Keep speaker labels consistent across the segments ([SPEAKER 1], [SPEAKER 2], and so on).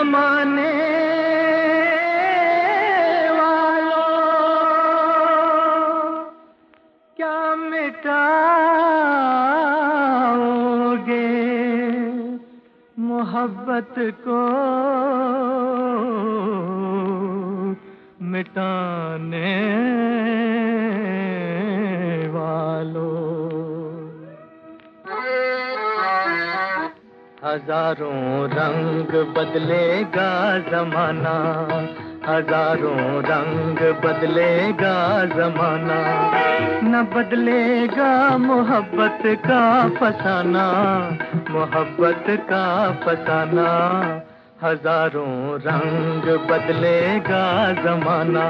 [SPEAKER 1] जमाने वालों क्या मिटाओगे मोहब्बत को मिटाने वालों। हजारों रंग बदलेगा जमाना, हजारों रंग बदलेगा जमाना, न बदलेगा मोहब्बत का फसाना, मोहब्बत का फसाना। हजारों रंग बदलेगा जमाना।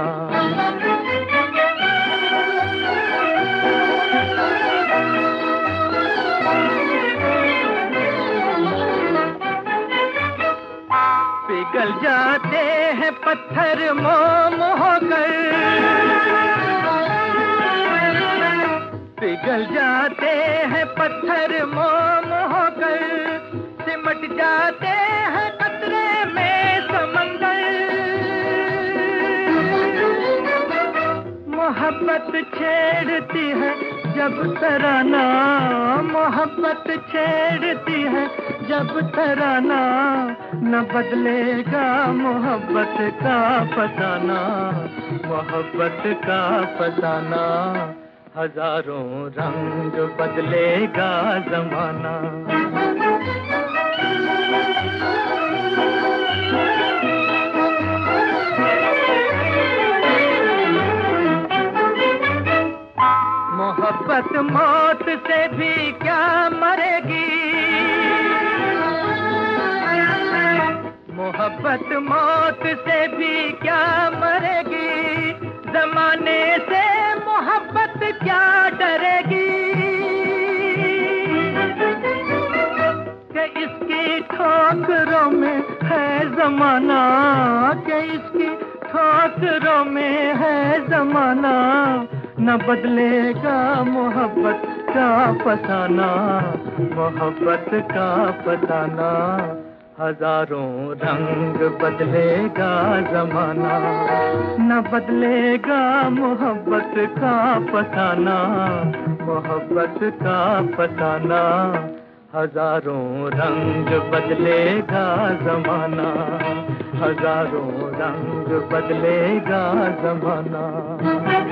[SPEAKER 1] पिघल जाते हैं पत्थर मोम होकर, पिघल जाते हैं पत्थर मोम होकर, सिमट जाते हैं कतरे में समंदर। मोहब्बत छेड़ती है जब तराना, मोहब्बत छेड़ती है जब तराना, न बदलेगा मोहब्बत का फसाना, मोहब्बत का फसाना। हजारों रंग बदलेगा जमाना। मोहब्बत मौत से भी क्या मरेगी, मोहब्बत मौत से भी क्या मरेगी, जमाने से मोहब्बत क्या डरेगी। कि इसकी ठोकरों में है जमाना, कि इसकी ठोकरों में है जमाना, न बदलेगा मोहब्बत का फसाना, मोहब्बत का फसाना। हजारों रंग बदलेगा जमाना, न बदलेगा मोहब्बत का फसाना, मोहब्बत का फसाना। हजारों रंग बदलेगा जमाना, हजारों रंग बदलेगा जमाना।